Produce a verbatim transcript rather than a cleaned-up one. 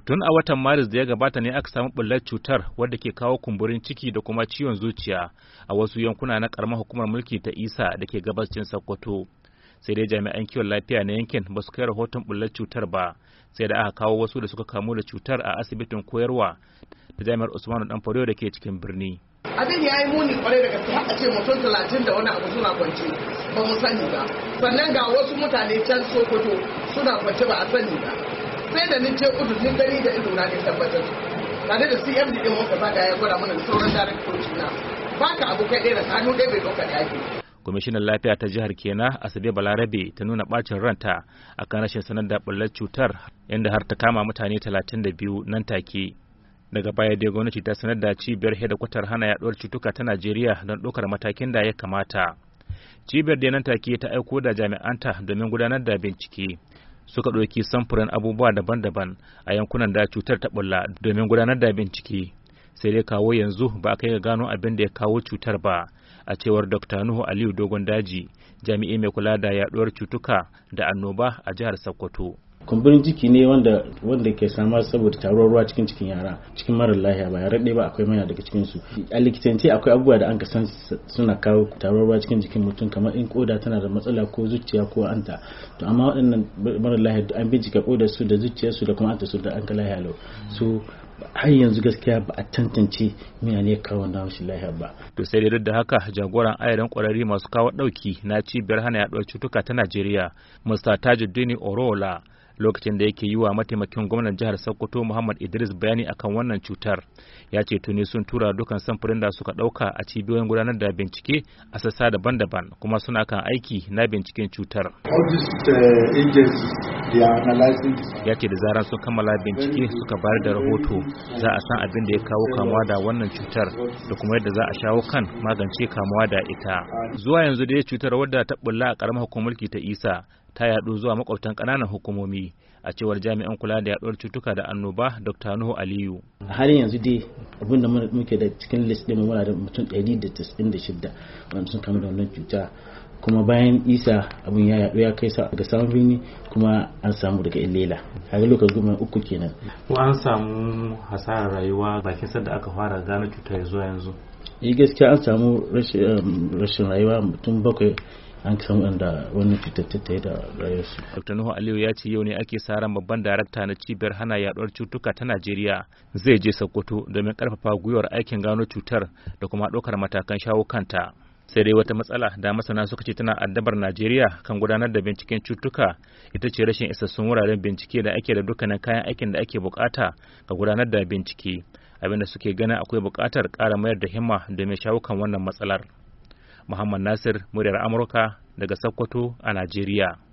Tun a watan Maris da ya gabata ne aka samu bullar cutar wadda ke kawo kumburin ciki da kuma ciwon zuciya a wasu yankuna na karamar hukumar mulki ta Isa da ke gabashin Sokoto. Sai dai jami'an kiwon lafiya na yankin ba su kai rahoton bullar cutar ba, sai da aka kawo wasu da suka kamu da cutar a asibitin koyarwa da jami'ar Usmanu Danfodiyo da ke cikin birni. Abin ya yi muni kwarai da gaske har a ce mutum talatin da wani abu suna kwance ba mu sani ba. Sannan ga wasu mutane can Sokoto suna kwance ba a sani ba. Sai da ni ce kudu ni gani da ido na ne tabbatar. Tare da C M D din muka zaga ya gwada mana sauran daraktoci na. Baka abu kai ɗaya da hannu ɗaya bai ɗauka yaki. Kwamishinan lafiya ta jihar Kena Asabe Balarabe ta nuna bacin ranta akan rashin sanar da bullar cutar inda har ta kama mutane talatin da biyu nan take. Daga baya dai gwamnati ta sanar da cibiyar hedikwatar hana yaduwar cutuka ta Najeriya don ɗaukar matakin da ya kamata. Cibiyar da nan take ta aiko da jami'anta domin gudanar da bincike. Suka ɗauki samfurin abubuwa daban-daban a yankunan da cutar ta bulla domin gudanar da bincike. Sai dai kawo yanzu ba a kai ga gano abin da ya kawo cutar ba, a cewar Dokta Nuhu Aliyu Dogon Daji, jami'i mai kula da yaduwar cutuka da annoba a jihar Sokoto. Kumburin ciki ne wanda wanda ke samar saboda taruwar ruwa cikin cikin yara cikin marar lafiya ba yara ɗaya ba akwai manya daga cikin su. A likitance akwai abubuwa da an ka san suna kawo taruwar ruwa cikin jikin mutum kamar in koda tana da matsala ko zuciya ko anta. To amma waɗannan marar lafiya an bincika kodar su da zuciyar su da kuma anta su da an ka lafiya lau. So har yanzu gaskiya ba a tantance miya ne kawo wannan rashin lafiya ba. To sai dai duk da haka jagoran ayaran kwararri masu kawo ɗauki na cibiyar hana yaduwar cutuka ta Najeriya, Mister Tajuddin Orola, lokacin da yake yi wa mataimakin gwamnan jihar Sokoto Muhammad Idris bayani akan wannan cutar, ya ce tuni sun tura dukan samfurin da suka dauka a cibiyoyin gudanar da bincike a sassa daban-daban kuma suna kan aiki na binciken cutar. Ya ce da zaran sun kammala bincike suka bayar da rahoto za a san abin da ya kawo kamuwa da wannan cutar da kuma yadda za a shawo kan magance kamuwa da ita. Zuwa yanzu dai cutar wadda ta bulla a karamar hukumar mulki ta Isa ta yadu zuwa makwabtan kananan hukumomi, a cewar jami'an kula da yaduwar cutuka da annoba Dokta Nuhu Aliyu. Har yanzu dai abin da muke da cikin list din muna da mutum ɗari da tasa'in da shida wanda sun kama da wannan cuta, kuma bayan Isa abin ya yadu ya kai sa daga samun birni kuma an samu daga Ilela, kaga lokacin goma uku kenan. Ko an samu hasarar rayuwa bakin sadda aka fara gano cutar zuwa yanzu? Eh gaskiya an samu rashin rayuwa mutum bakwai an san wanda wannan cutar ta yi da rayuwarsu. Dokta Nuhu Aliyu ya ce yau ne ake sa ran babban darakta na cibiyar hana yaduwar cutuka ta Najeriya zai je Sokoto domin karfafa gwiwar aikin gano cutar da kuma ɗaukar matakan shawo kanta. Sai dai wata matsala da masana suka ce tana addabar Najeriya kan gudanar da binciken cutuka ita ce rashin isassun wuraren bincike da ake da dukkanin kayan aikin da ake bukata ga gudanar da bincike, abinda suke ganin akwai bukatar ƙara mayar da himma domin shawo kan wannan matsalar. Muhammad Nasir, muryar Amurka daga Sokoto a Najeriya.